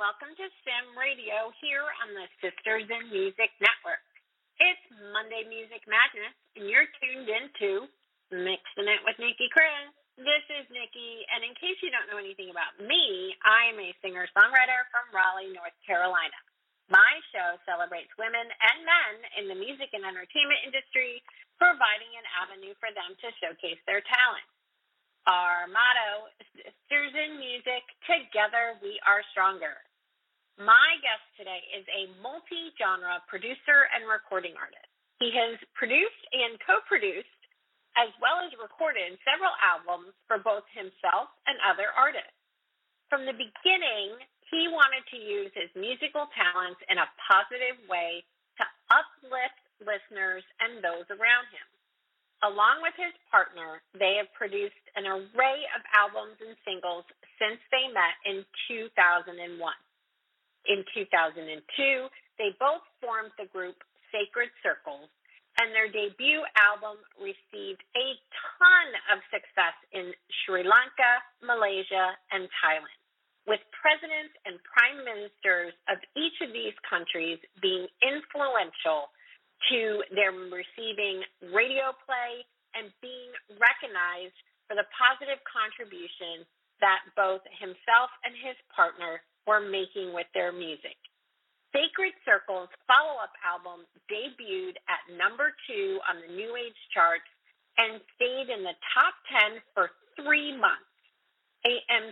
welcome to Sim Radio here on the Sisters in Music Network. It's Monday Music Madness, and you're tuned into Mixing It with Nikki Chris. This is Nikki, and in case you don't know anything about me, I'm a singer-songwriter from Raleigh, North Carolina. My show celebrates women and men in the music and entertainment industry, providing an avenue for them to showcase their talent. Our motto, Sisters in Music, together we are stronger. My guest today is a multi-genre producer and recording artist. He has produced and co-produced, as well as recorded several albums for both himself and other artists. From the beginning, he wanted to use his musical talents in a positive way to uplift listeners and those around him. Along with his partner, they have produced an array of albums and singles since they met in 2001. In 2002, they both formed the group Sacred Circles, and their debut album received a ton of success in Sri Lanka, Malaysia, and Thailand, with presidents and prime ministers of each of these countries being influential to them receiving radio play and being recognized for the positive contribution that both himself and his partner were making with their music. Sacred Circles' follow-up album debuted at number 2 on the New Age charts and stayed in the top 10 for 3 months. I am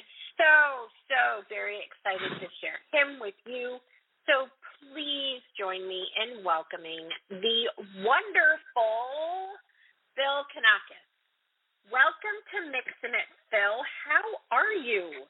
so very excited to share him with you. So please join me in welcoming the wonderful Phil Kanakis. Welcome to Mixin' It, Phil. How are you?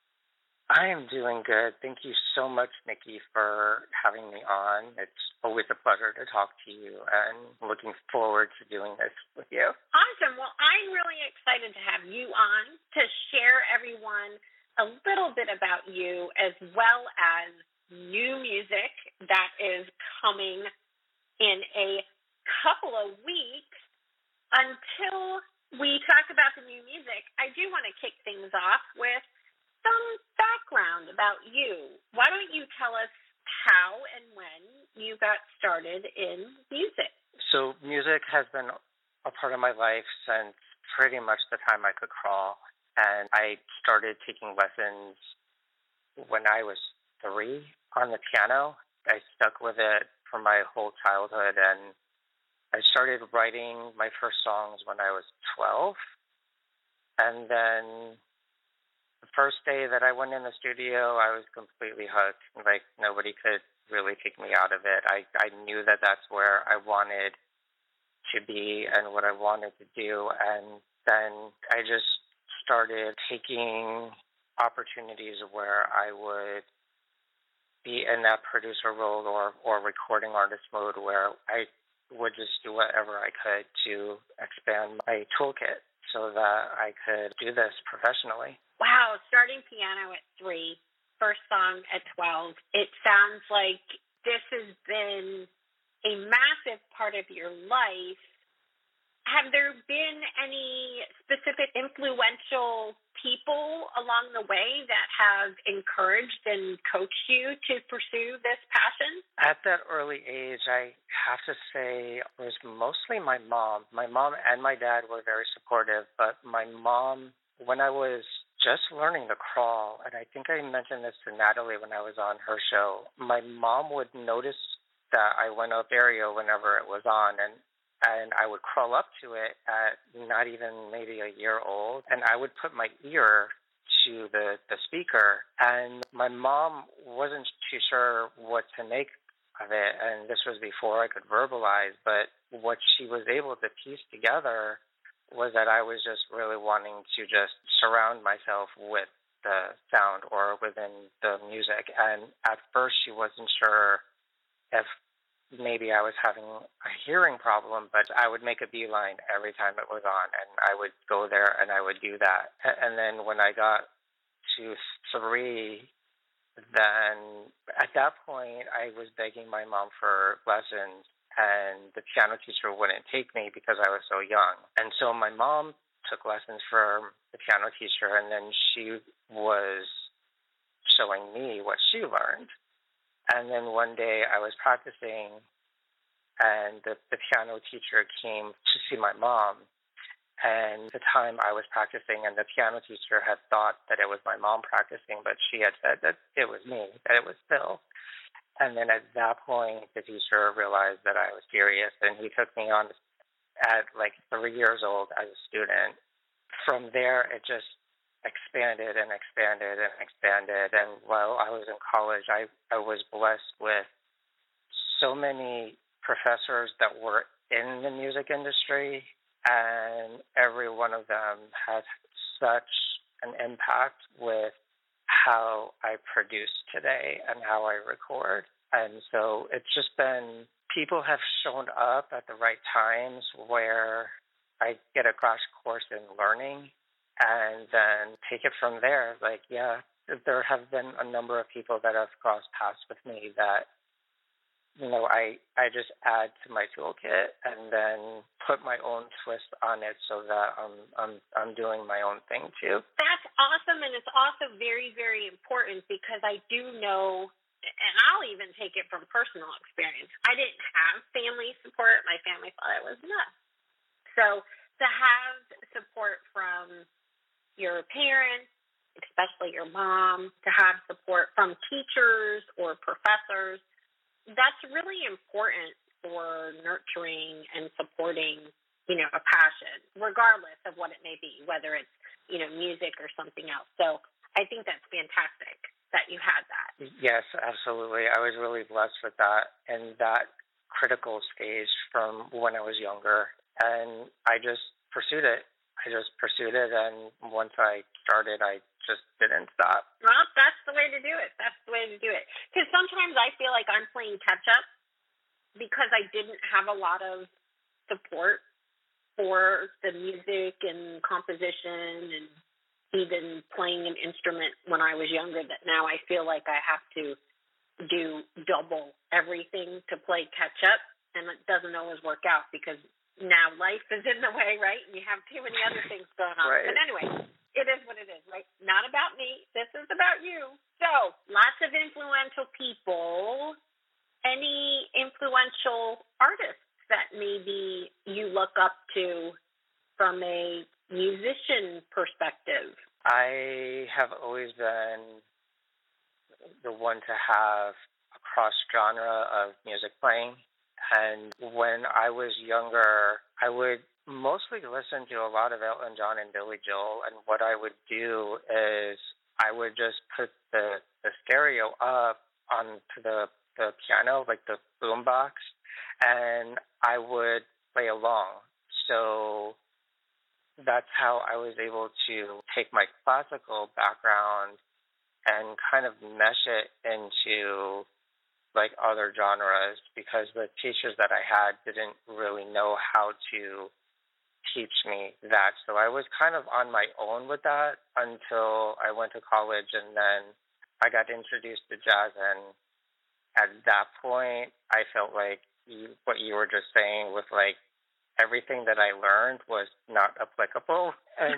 I am doing good. Thank you so much, Nikki, for having me on. It's always a pleasure to talk to you, and looking forward to doing this with you. Awesome. Well, I'm really excited to have you on to share everyone a little bit about you, as well as new music that is coming in a couple of weeks. Until we talk about the new music, I do want to kick things off with some background about you. Why don't you tell us how and when you got started in music? So music has been a part of my life since pretty much the time I could crawl, and I started taking lessons when I was 3 on the piano. I stuck with it for my whole childhood, and I started writing my first songs when I was 12. And then the first day that I went in the studio, I was completely hooked. Like, nobody could really take me out of it. I knew that that's where I wanted to be and what I wanted to do. And then I just started taking opportunities where I would be in that producer role or recording artist mode, where I would just do whatever I could to expand my toolkit so that I could do this professionally. Wow, starting piano at 3, first song at 12. It sounds like this has been a massive part of your life. Have there been any specific influential people along the way that have encouraged and coached you to pursue this passion? At that early age, I have to say it was mostly my mom. My mom and my dad were very supportive, but my mom, when I was just learning to crawl, and I think I mentioned this to Natalie when I was on her show, my mom would notice that I went up stereo whenever it was on, and I would crawl up to it at not even maybe a year old, and I would put my ear to the speaker, and my mom wasn't too sure what to make of it, and this was before I could verbalize, but what she was able to piece together was that I was just really wanting to just surround myself with the sound or within the music, and at first she wasn't sure if maybe I was having a hearing problem, but I would make a beeline every time it was on, and I would go there and I would do that. And then when I got to 3, then at that point I was begging my mom for lessons, and the piano teacher wouldn't take me because I was so young. And so my mom took lessons from the piano teacher, and then she was showing me what she learned. And then one day I was practicing, and the piano teacher came to see my mom. And the time I was practicing, and the piano teacher had thought that it was my mom practicing, but she had said that it was me, that it was Phil. And then at that point, the teacher realized that I was serious, and he took me on at like 3 years old as a student. From there, it just expanded and expanded and expanded. And while I was in college, I was blessed with so many professors that were in the music industry, and every one of them had such an impact with how I produce today and how I record. And so it's just been, people have shown up at the right times where I get a crash course in learning and then take it from there. Like, yeah, there have been a number of people that have crossed paths with me that, you know, I just add to my toolkit and then put my own twist on it so that I'm doing my own thing too. That's awesome, and it's also very, very important because I do know, and I'll even take it from personal experience. I didn't have family support. My family thought I was nuts. So to have support from your parents, especially your mom, to have support from teachers or professors, that's really important for nurturing and supporting, you know, a passion, regardless of what it may be, whether it's, you know, music or something else. So I think that's fantastic that you had that. Yes, absolutely. I was really blessed with that and that critical stage from when I was younger. And I just pursued it. And once I started, I just didn't stop. Well, that's the way to do it. Because sometimes I feel like I'm playing catch-up because I didn't have a lot of support for the music and composition and even playing an instrument when I was younger, that now I feel like I have to do double everything to play catch-up, and it doesn't always work out because now life is in the way, right? And you have too many other things going on. Right. But anyway, it is what it is, right? Not about me. This is about you. So, lots of influential people. Any influential artists that maybe you look up to from a musician perspective? I have always been the one to have a cross genre of music playing. And when I was younger, I would mostly listen to a lot of Elton John and Billy Joel. And what I would do is I would just put the stereo up onto the piano, like the boombox, and I would play along. So that's how I was able to take my classical background and kind of mesh it into like other genres, because the teachers that I had didn't really know how to teach me that. So I was kind of on my own with that until I went to college, and then I got introduced to jazz, and at that point I felt like what you were just saying with like everything that I learned was not applicable.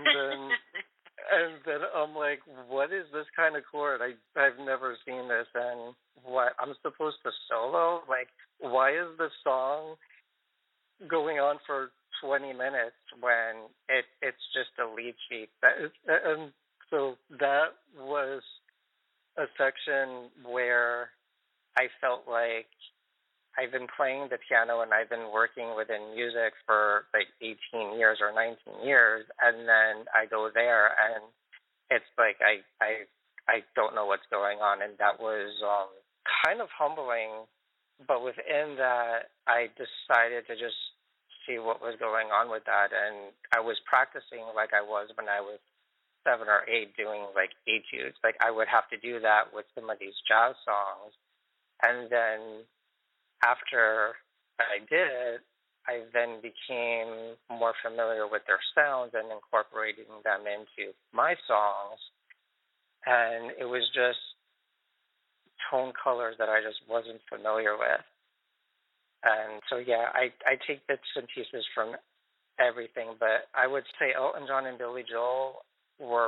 And then I'm like, what is this kind of chord? I've never seen this. And what, I'm supposed to solo? Like, why is the song going on for 20 minutes when it's just a lead sheet? And so that was a section where I felt like I've been playing the piano and I've been working within music for like 18 years or 19 years, and then I go there and it's like I don't know what's going on, and that was kind of humbling. But within that, I decided to just see what was going on with that, and I was practicing like I was when I was 7 or 8, doing like etudes. Like I would have to do that with some of these jazz songs, and then after I did, I then became more familiar with their sounds and incorporating them into my songs. And it was just tone colors that I just wasn't familiar with. And so, yeah, I take bits and pieces from everything, but I would say Elton John and Billy Joel were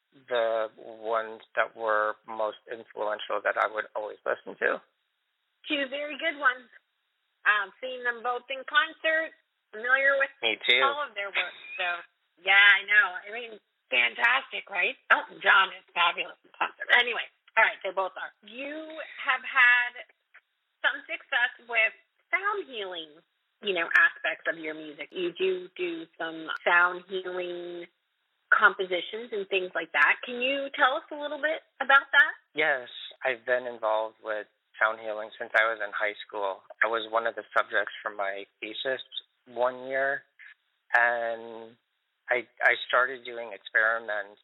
the ones that were most influential that I would always listen to. Two very good ones. Seen them both in concert, familiar with Me too. all of their work. So, yeah, I know. I mean, fantastic, right? Elton John is fabulous in concert. Anyway, all right, they both are. You have had some success with sound healing, aspects of your music. You do some sound healing compositions and things like that. Can you tell us a little bit about that? Yes, I've been involved with sound healing since I was in high school. I was one of the subjects for my thesis one year, and I started doing experiments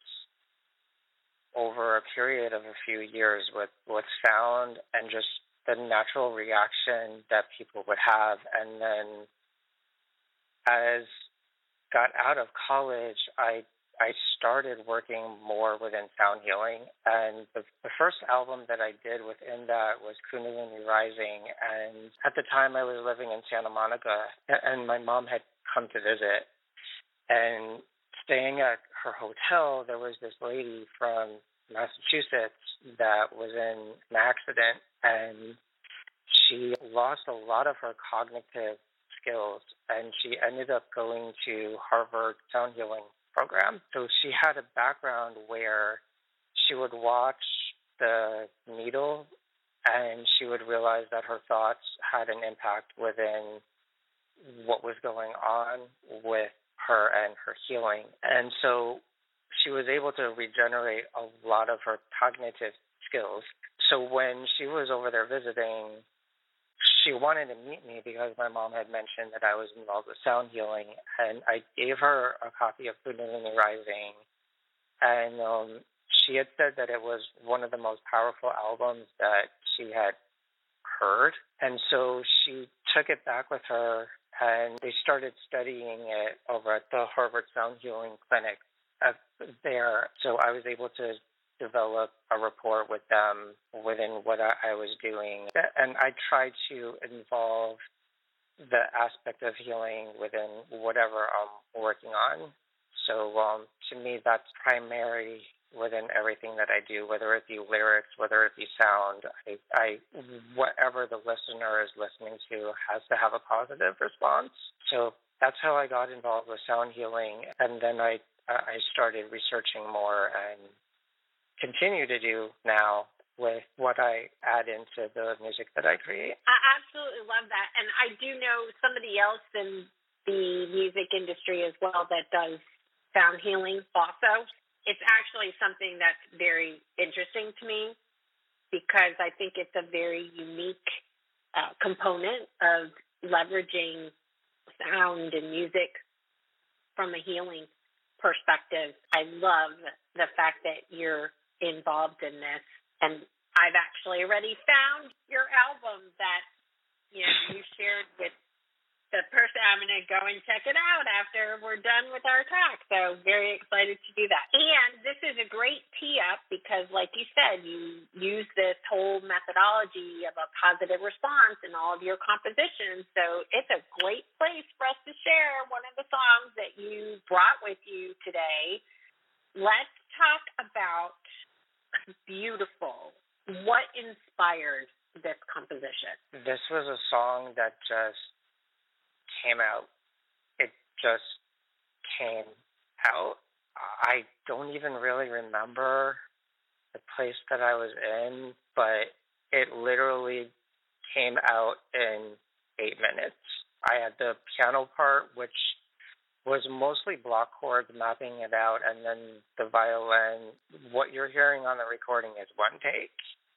over a period of a few years with sound and just the natural reaction that people would have. And then as got out of college, I started working more within sound healing, and the first album that I did within that was Kundalini Rising. And at the time I was living in Santa Monica, and my mom had come to visit, and staying at her hotel, there was this lady from Massachusetts that was in an accident, and she lost a lot of her cognitive skills, and she ended up going to Harvard sound healing program. So she had a background where she would watch the needle and she would realize that her thoughts had an impact within what was going on with her and her healing. And so she was able to regenerate a lot of her cognitive skills. So when she was over there visiting, she wanted to meet me because my mom had mentioned that I was involved with sound healing, and I gave her a copy of Kundalini Rising, and she had said that it was one of the most powerful albums that she had heard, and so she took it back with her, and they started studying it over at the Harvard Sound Healing Clinic there. So I was able to develop a rapport with them within what I was doing. And I tried to involve the aspect of healing within whatever I'm working on. So to me, that's primary within everything that I do, whether it be lyrics, whether it be sound. I whatever the listener is listening to has to have a positive response. So that's how I got involved with sound healing. And then I started researching more and continue to do now with what I add into the music that I create. I absolutely love that. And I do know somebody else in the music industry as well that does sound healing also. It's actually something that's very interesting to me because I think it's a very unique component of leveraging sound and music from a healing perspective. I love the fact that you're involved in this, and I've actually already found your album that you shared with the person. I'm going to go and check it out after we're done with our talk, so very excited to do that. And this is a great tee up because, like you said, you use this whole methodology of a positive response in all of your compositions, so it's a great place for us to share one of the songs that you brought with you today. Let's talk about Beautiful. What inspired this composition? This was a song that just came out. It just came out. I don't even really remember the place that I was in, but it literally came out in 8 minutes. I had the piano part, which was mostly block chords, mapping it out, and then the violin. What you're hearing on the recording is one take.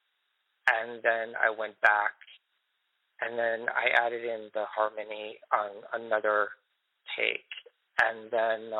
And then I went back, and then I added in the harmony on another take. And then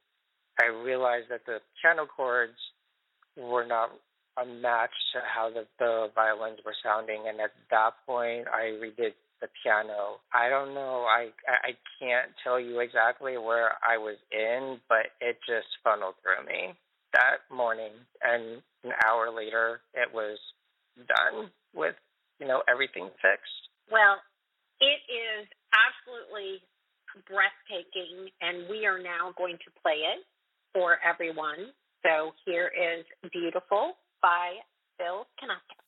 I realized that the piano chords were not a match to how the violins were sounding, and at that point I redid the piano. I don't know. I can't tell you exactly where I was in, but it just funneled through me that morning, and an hour later it was done with, everything fixed. Well, it is absolutely breathtaking, and we are now going to play it for everyone. So here is Beautiful by Phil Kanaka.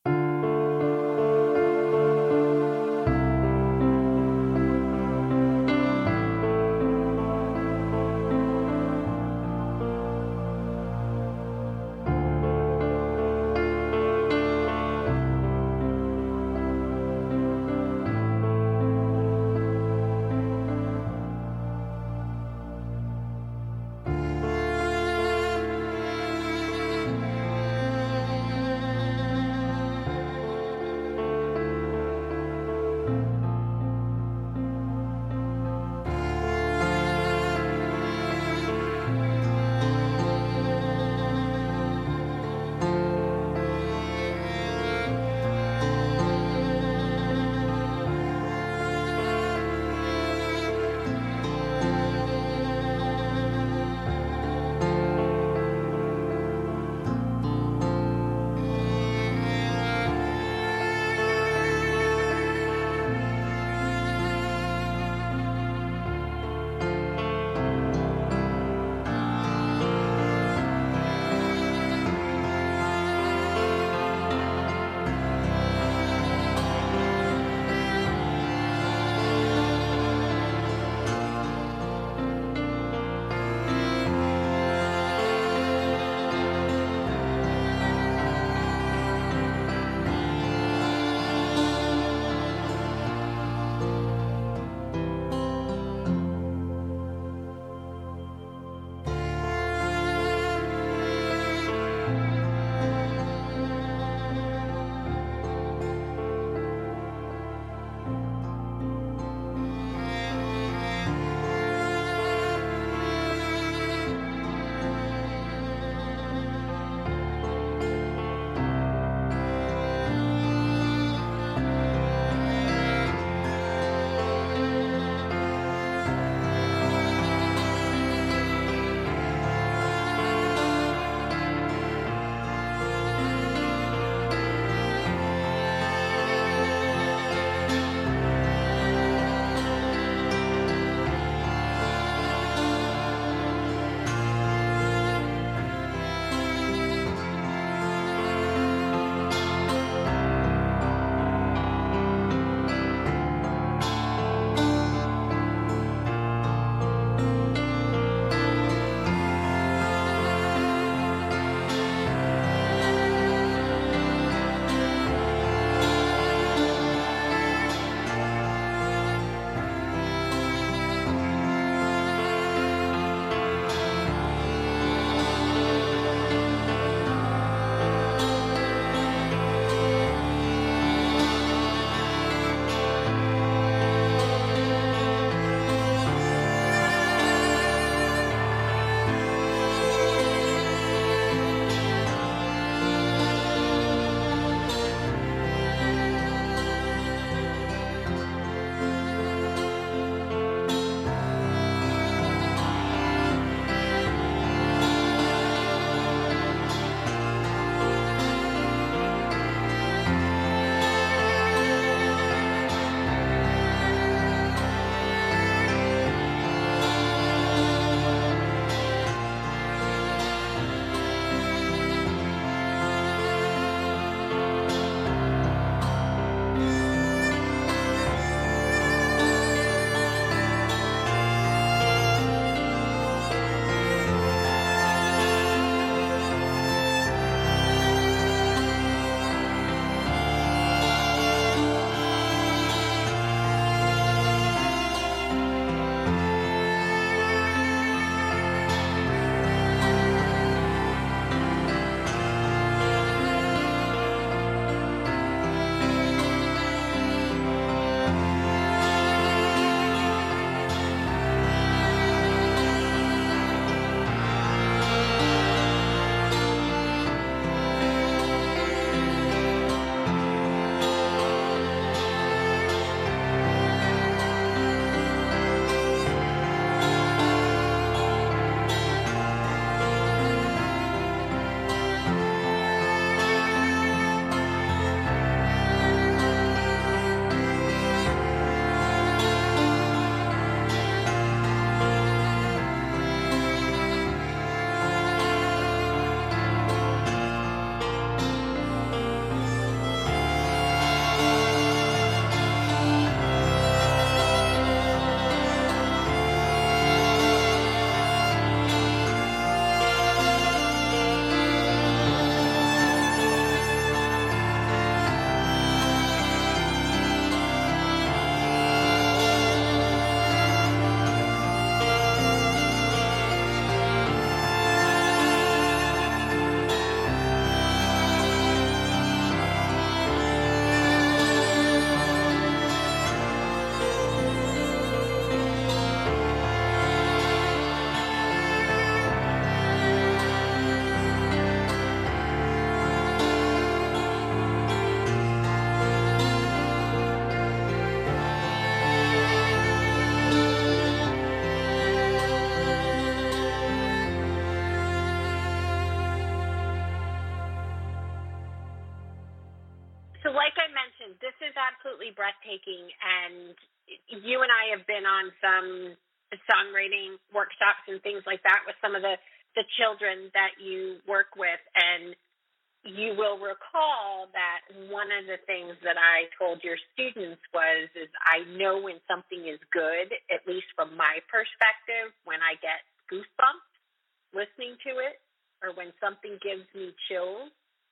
So like I mentioned, this is absolutely breathtaking, and you and I have been on some songwriting workshops and things like that with some of the children that you work with, and you will recall that one of the things that I told your students is I know when something is good, at least from my perspective, when I get goosebumps listening to it, or when something gives me chills.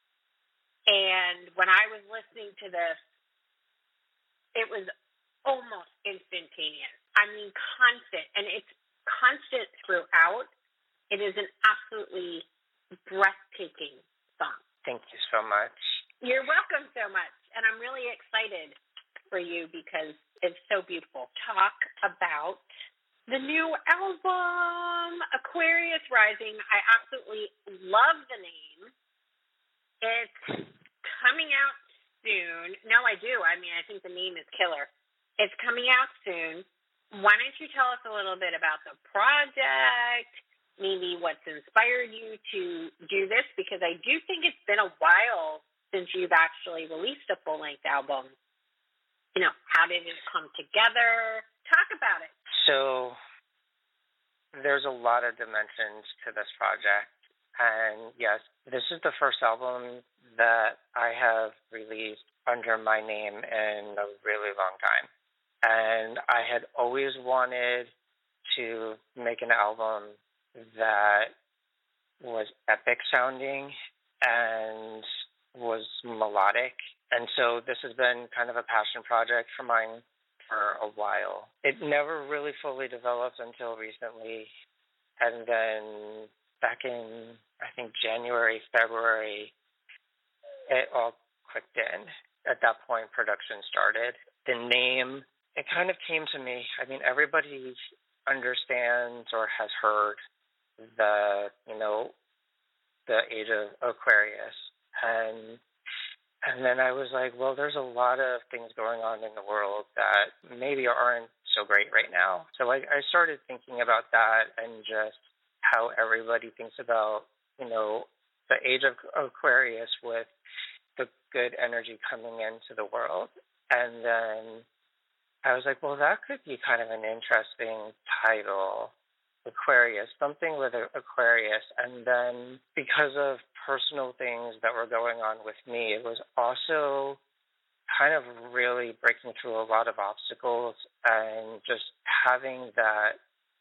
And when I was listening to this, it was almost instantaneous. I mean, constant. And it's constant throughout. It is an absolutely breathtaking song. Thank you so much. You're welcome so much. And I'm really excited for you because it's so beautiful. Talk about the new album, Aquarius Rising. I absolutely love the name. It's coming out soon. No, I do. I mean, I think the name is killer. It's coming out soon. Why don't you tell us a little bit about the project, maybe what's inspired you to do this? Because I do think it's been a while since you've actually released a full-length album. You know, how did it come together? Talk about it. So there's a lot of dimensions to this project. And yes, this is the first album that I have released under my name in a really long time. And I had always wanted to make an album that was epic sounding and was melodic. And so this has been kind of a passion project for mine for a while. It never really fully developed until recently. And then back in, I think, January, February, it all clicked in. At that point, production started. The name, it kind of came to me. I mean, everybody understands or has heard the age of Aquarius. And then I was like, well, there's a lot of things going on in the world that maybe aren't so great right now. So I started thinking about that and just how everybody thinks about, the age of Aquarius with the good energy coming into the world. And then I was like, well, that could be kind of an interesting title, Aquarius, something with Aquarius. And then because of personal things that were going on with me, it was also kind of really breaking through a lot of obstacles and just having that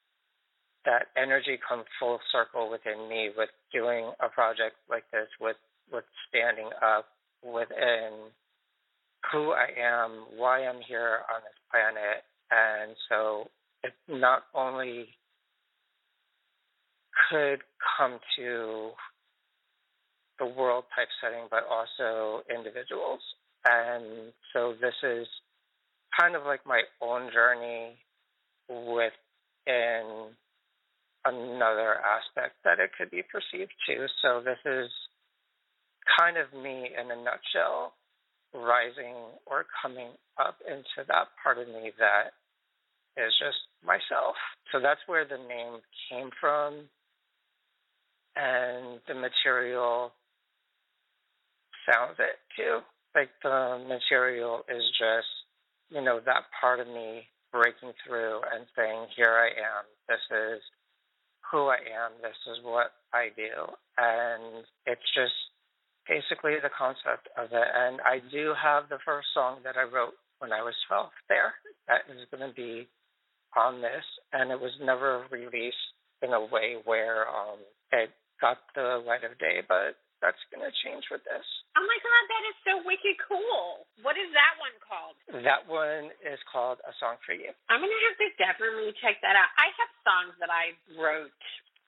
energy come full circle within me with doing a project like this, with standing up within who I am, why I'm here on this planet. And so it not only could come to the world type setting, but also individuals. And so this is kind of like my own journey within another aspect that it could be perceived to. So this is kind of me in a nutshell, rising or coming up into that part of me that is just myself. So that's where the name came from. And the material sounds it too. Like the material is just, that part of me breaking through and saying, here I am. This is who I am. This is what I do. And it's just basically the concept of it. And I do have the first song that I wrote when I was 12 there. That is going to be on this. And it was never released in a way where it got the light of day, but that's going to change with this. Oh my God, that is so wicked cool. What is that one called? That one is called A Song for You. I'm going to have to definitely check that out. I have songs that I wrote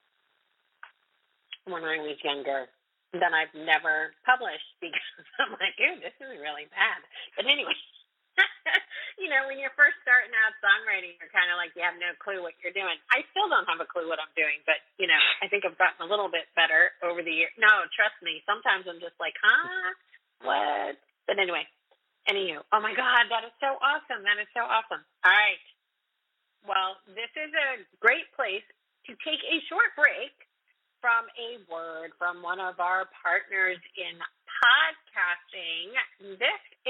when I was younger that I've never published because I'm like, ooh, this is really bad. But anyway, when you're first starting out songwriting, you're kind of like, you have no clue what you're doing. I still don't have a clue what I'm doing, but, I think I've gotten a little bit better over the years. No, trust me. Sometimes I'm just like, what? But anyway, oh my God, that is so awesome. That is so awesome. All right. Well, this is a great place to take a short break from a word from one of our partners in podcasting. This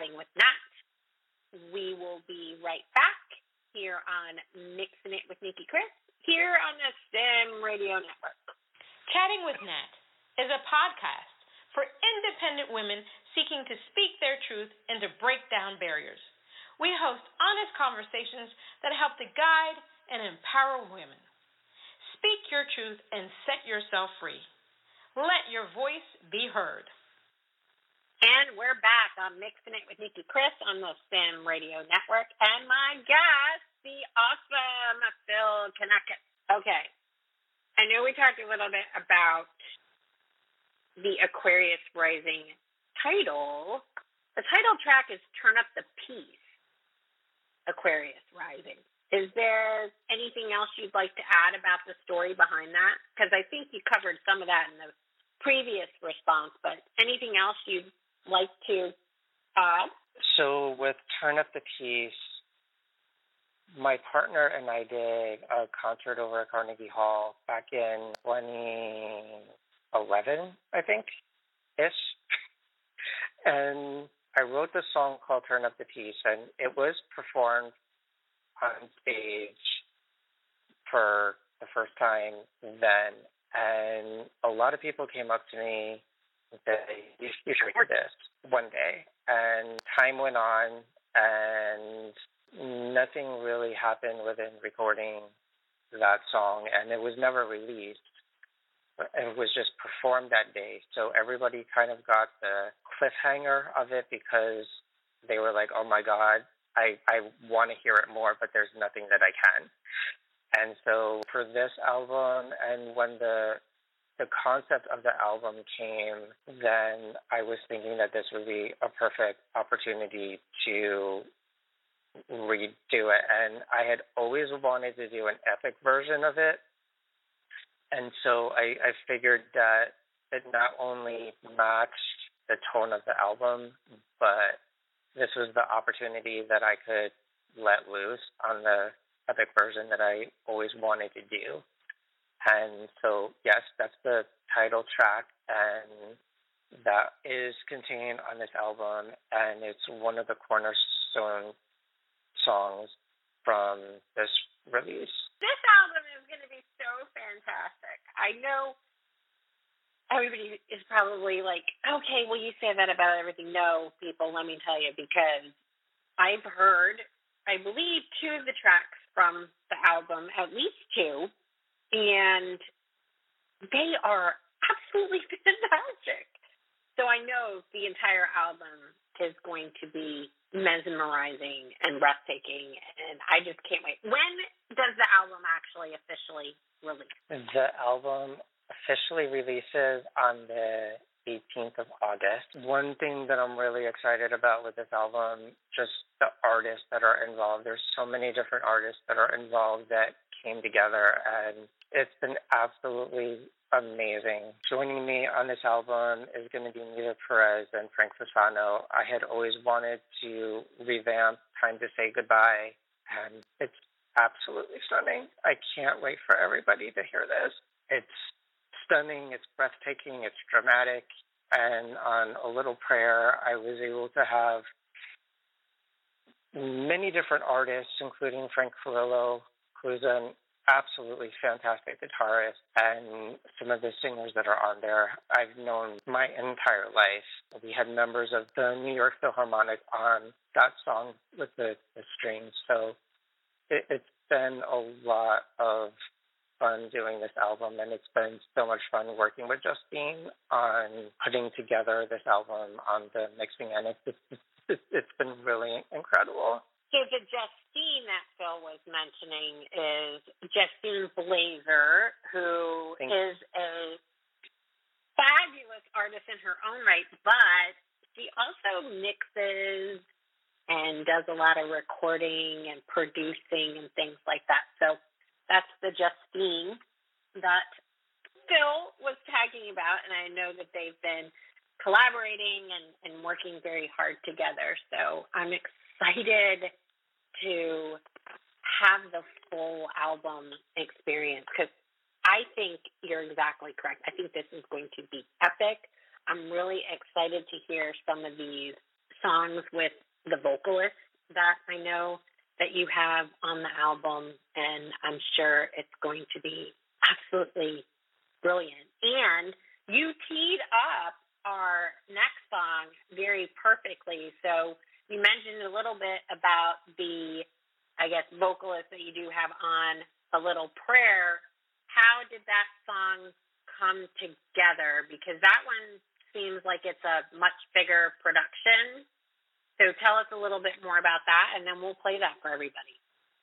chatting with Nat. We will be right back here on Mixing It with Nikki Chris here on the STEM Radio Network. Chatting with Nat is a podcast for independent women seeking to speak their truth and to break down barriers. We host honest conversations that help to guide and empower women. Speak your truth and set yourself free. Let your voice be heard. And we're back on Mixing It with Nikki Chris on the STEM Radio Network. And my guest, the awesome Phil Knuckett. Okay. I know we talked a little bit about the Aquarius Rising title. The title track is Turn Up the Peace, Aquarius Rising. Is there anything else you'd like to add about the story behind that? Because I think you covered some of that in the previous response, but anything else you'd like to add? So with Turn Up the Peace, my partner and I did a concert over at Carnegie Hall back in 2011, I think, ish. And I wrote the song called Turn Up the Peace, and it was performed on stage for the first time then. And a lot of people came up to me and said, you should hear this one day. And time went on, and nothing really happened within recording that song, and it was never released. It was just performed that day. So everybody kind of got the cliffhanger of it because they were like, oh my God, I want to hear it more, but there's nothing that I can. And so for this album, and when the concept of the album came, then I was thinking that this would be a perfect opportunity to redo it. And I had always wanted to do an epic version of it. And so I figured that it not only matched the tone of the album, but this was the opportunity that I could let loose on the epic version that I always wanted to do. And so, yes, that's the title track, and that is contained on this album, and it's one of the cornerstone songs from this release. This album is going to be so fantastic. I know everybody is probably like, okay, well, you say that about everything. No, people, let me tell you, because I've heard, I believe, 2 of the tracks from the album, at least 2, and they are absolutely fantastic. So I know the entire album is going to be mesmerizing and breathtaking, and I just can't wait. When does the album actually officially release? The album officially releases on the 18th of August. One thing that I'm really excited about with this album, just the artists that are involved. There's so many different artists that are involved that came together, and it's been absolutely amazing. Joining me on this album is going to be Nita Perez and Frank Fasano. I had always wanted to revamp Time to Say Goodbye, and it's absolutely stunning. I can't wait for everybody to hear this. It's stunning, it's breathtaking, it's dramatic, and on A Little Prayer, I was able to have many different artists, including Frank Carrillo, who's an absolutely fantastic guitarist, and some of the singers that are on there I've known my entire life. We had members of the New York Philharmonic on that song with the strings, so it's been a lot of fun doing this album, and it's been so much fun working with Justine on putting together this album on the mixing, and it's been really incredible. So the Justine that Phil was mentioning is Justine Blazer, who is a fabulous artist in her own right, but she also mixes and does a lot of recording and producing and things like that. So that's the Justine that Phil was talking about, and I know that they've been collaborating and working very hard together. So I'm excited to have the full album experience, because I think you're exactly correct. I think this is going to be epic. I'm really excited to hear some of these songs with the vocalist that I know that you have on the album, and I'm sure it's going to be absolutely brilliant. And you teed up our next song very perfectly. So you mentioned a little bit about the, I guess, vocalist that you do have on A Little Prayer. How did that song come together? Because that one seems like it's a much bigger production. So tell us a little bit more about that, and then we'll play that for everybody.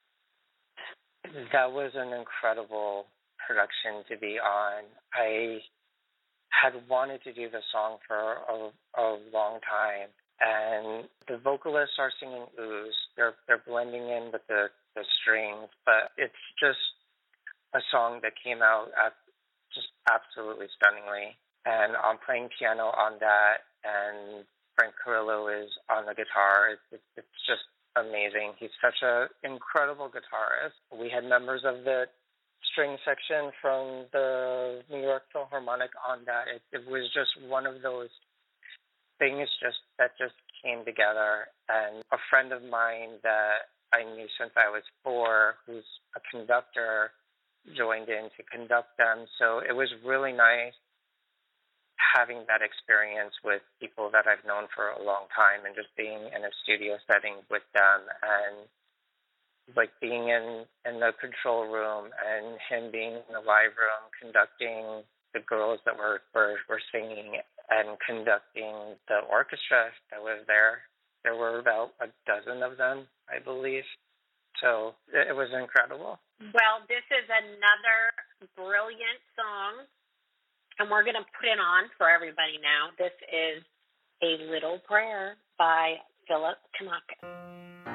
That was an incredible production to be on. I had wanted to do the song for a long time, and the vocalists are singing ooze. They're blending in with the strings, but it's just a song that came out just absolutely stunningly. And I'm playing piano on that, and Frank Carrillo is on the guitar. It's just amazing. He's such an incredible guitarist. We had members of the string section from the New York Philharmonic on that. It was just one of those things that just came together. And a friend of mine that I knew since I was 4, who's a conductor, joined in to conduct them. So it was really nice having that experience with people that I've known for a long time, and just being in a studio setting with them, and like being in the control room and him being in the live room conducting the girls that were singing and conducting the orchestra that was there. There were about a dozen of them, I believe. So it was incredible. Well, this is another brilliant song, and we're going to put it on for everybody now. This is A Little Prayer by Philip Kamakis.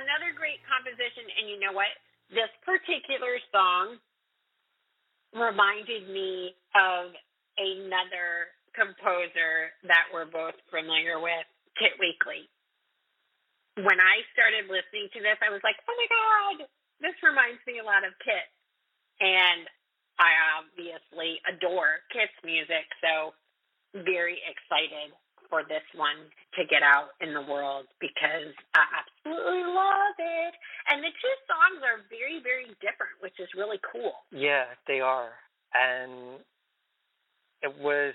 another great composition, and you know what? This particular song reminded me of another composer that we're both familiar with, Kit Weekly. When I started listening to this, I was like, oh my God, this reminds me a lot of Kit. And I obviously adore Kit's music, so very excited for this one to get out in the world because I absolutely love it. And the two songs are very, very different, which is really cool. Yeah, they are. And it was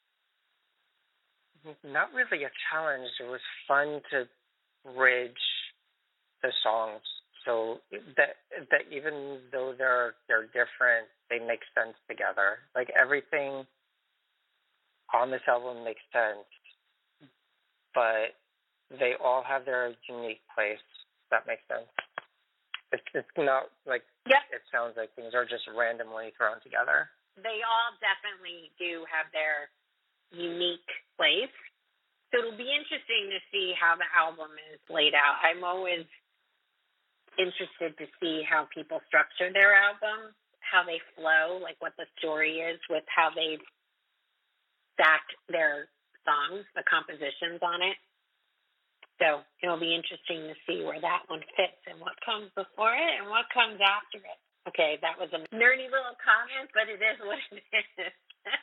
not really a challenge. It was fun to bridge the songs so that even though they're different, they make sense together. Like everything on this album makes sense, but they all have their unique place. That makes sense. It's not like It sounds like things are just randomly thrown together. They all definitely do have their unique place. So it'll be interesting to see how the album is laid out. I'm always interested to see how people structure their albums, how they flow, like what the story is with how they've stacked their songs, the compositions on it. So it'll be interesting to see where that one fits and what comes before it and what comes after it. Okay, that was a nerdy little comment, but it is what it is.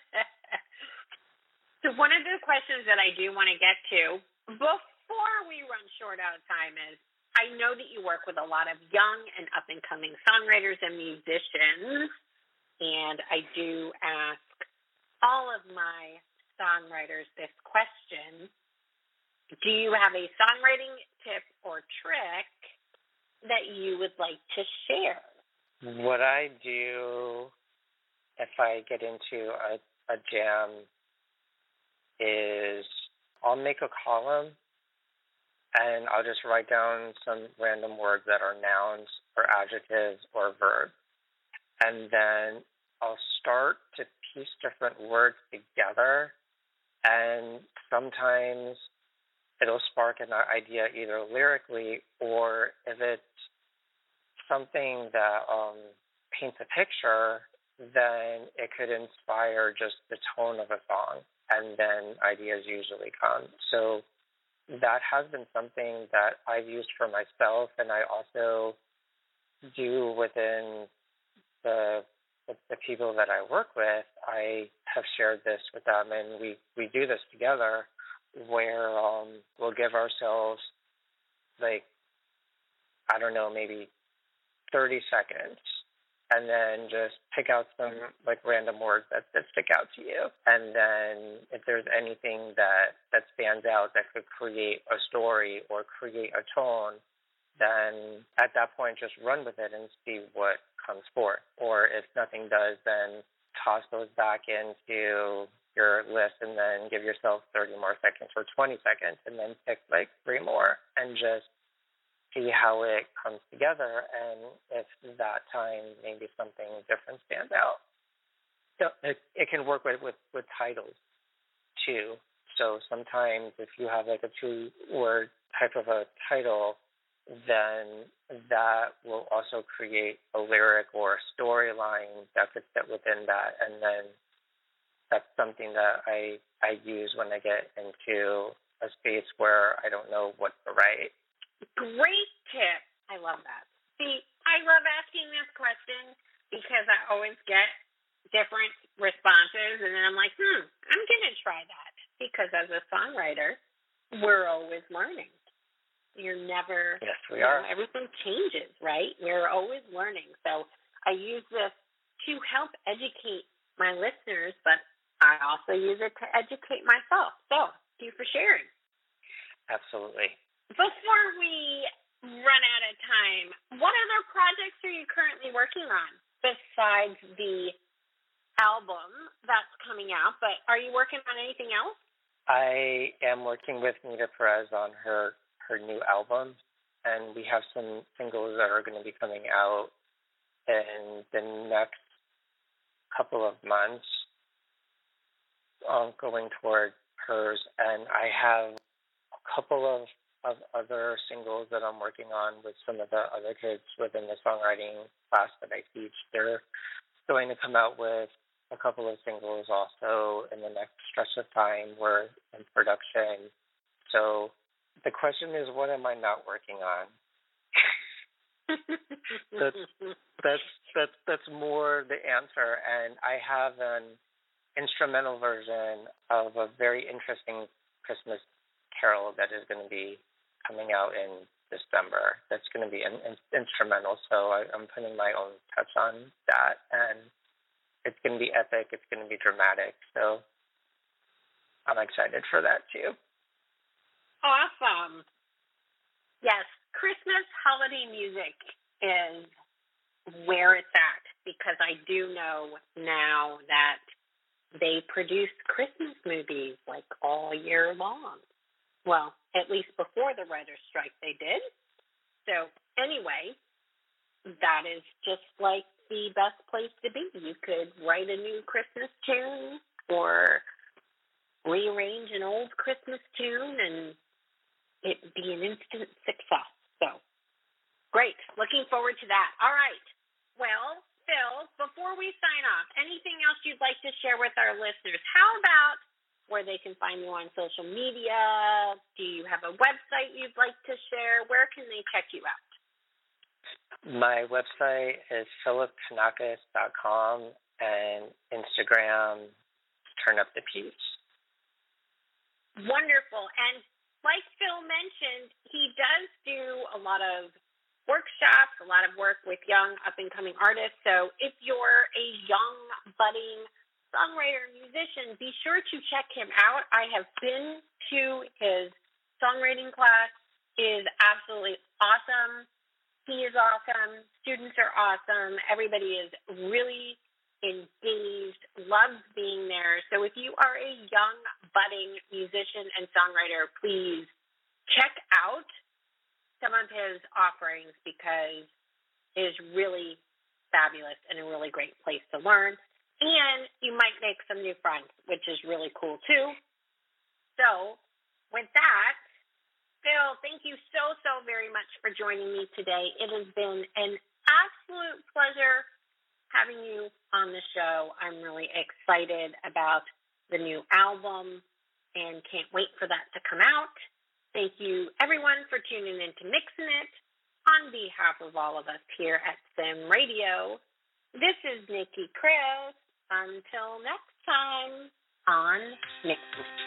So one of the questions that I do want to get to before we run short out of time is, I know that you work with a lot of young and up-and-coming songwriters and musicians, and I do ask all of my songwriters this question. Do you have a songwriting tip or trick that you would like to share? What I do if I get into a jam is I'll make a column and I'll just write down some random words that are nouns or adjectives or verbs. And then I'll start to piece different words together, and sometimes it'll spark an idea either lyrically or if it's something that paints a picture, then it could inspire just the tone of a song, and then ideas usually come. So that has been something that I've used for myself, and I also do within the people that I work with. I have shared this with them, and we do this together where we'll give ourselves, like, I don't know, maybe 30 seconds, and then just pick out some like random words that stick out to you. And then if there's anything that stands out that could create a story or create a tone, then at that point just run with it and see what comes forth. Or if nothing does, then toss those back into your list and then give yourself 30 more seconds or 20 seconds and then pick like 3 more and just see how it comes together, and if that time maybe something different stands out. So it can work with titles too. So sometimes if you have like a 2-word type of a title, then that will also create a lyric or a storyline that could fit within that, and then that's something that I use when I get into a space where I don't know what to write. Great tip. I love that. See, I love asking this question because I always get different responses, and then I'm like, I'm going to try that. Because as a songwriter, we're always learning. You're never... Yes, we are. Everything changes, right? We're always learning. So I use this to help educate my listeners, but I also use it to educate myself. So thank you for sharing. Absolutely. Before we run out of time, what other projects are you currently working on besides the album that's coming out? But are you working on anything else? I am working with Nita Perez on her new album, and we have some singles that are going to be coming out in the next couple of months, going toward hers. And I have a couple of of other singles that I'm working on with some of the other kids within the songwriting class that I teach. They're going to come out with a couple of singles also in the next stretch of time. We're in production. So the question is, what am I not working on? that's more the answer. And I have an instrumental version of a very interesting Christmas carol that is going to be coming out in December. That's going to be an instrumental. So I'm putting my own touch on that, and it's going to be epic. It's going to be dramatic. So I'm excited for that too. Awesome. Yes, Christmas holiday music is where it's at, because I do know now that they produce Christmas movies like all year long. Well, at least before the writer's strike they did. So anyway, that is just like the best place to be. You could write a new Christmas tune or rearrange an old Christmas tune and it'd be an instant success. So great. Looking forward to that. All right. Well, Phil, before we sign off, anything else you'd like to share with our listeners? How about where they can find you on social media? Do you have a website you'd like to share? Where can they check you out? My website is philiptanakis.com and Instagram, Turn Up the Peace. Wonderful. And like Phil mentioned, he does do a lot of workshops, a lot of work with young up-and-coming artists. So if you're a young, budding songwriter, musician, be sure to check him out. I have been to his songwriting class. It is absolutely awesome. He is awesome. Students are awesome. Everybody is really engaged, loves being there. So if you are a young, budding musician and songwriter, please check out some of his offerings, because it is really fabulous and a really great place to learn. And you might make some new friends, which is really cool too. So with that, Phil, thank you so very much for joining me today. It has been an absolute pleasure having you on the show. I'm really excited about the new album and can't wait for that to come out. Thank you, everyone, for tuning in to Mixin' It. On behalf of all of us here at STEM Radio, this is Nikki Chris. Until next time on Mixin' It.